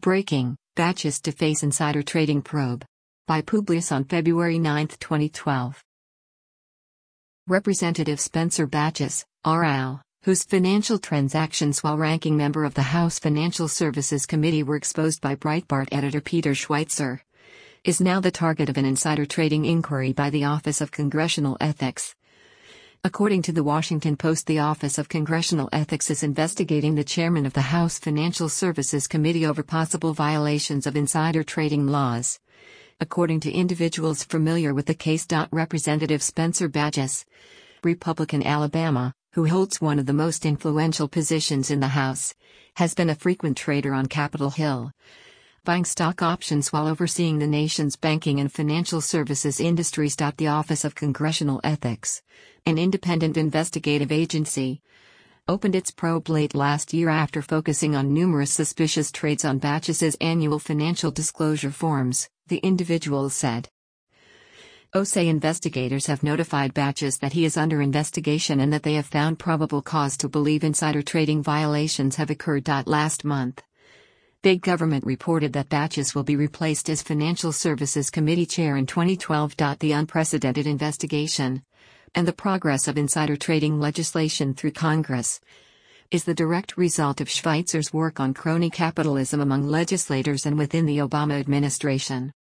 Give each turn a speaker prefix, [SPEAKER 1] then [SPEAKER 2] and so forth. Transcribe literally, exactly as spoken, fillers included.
[SPEAKER 1] Breaking, Bacchus to face insider trading probe. By Publius on February ninth, twenty twelve. Representative Spencer Bacchus, R L, whose financial transactions while ranking member of the House Financial Services Committee were exposed by Breitbart editor Peter Schweizer, is now the target of an insider trading inquiry by the Office of Congressional Ethics. According to the Washington Post, the Office of Congressional Ethics is investigating the chairman of the House Financial Services Committee over possible violations of insider trading laws. According to individuals familiar with the case, Representative Spencer Bacchus, Republican Alabama, who holds one of the most influential positions in the House, has been a frequent trader on Capitol Hill, buying stock options while overseeing the nation's banking and financial services industries. The Office of Congressional Ethics, an independent investigative agency, opened its probe late last year after focusing on numerous suspicious trades on Bacchus's annual financial disclosure forms, the individual said. O S A investigators have notified Bacchus that he is under investigation and that they have found probable cause to believe insider trading violations have occurred. Last month, Big Government reported that Bacchus will be replaced as Financial Services Committee chair in twenty twelve. The unprecedented investigation, and the progress of insider trading legislation through Congress, is the direct result of Schweizer's work on crony capitalism among legislators and within the Obama administration.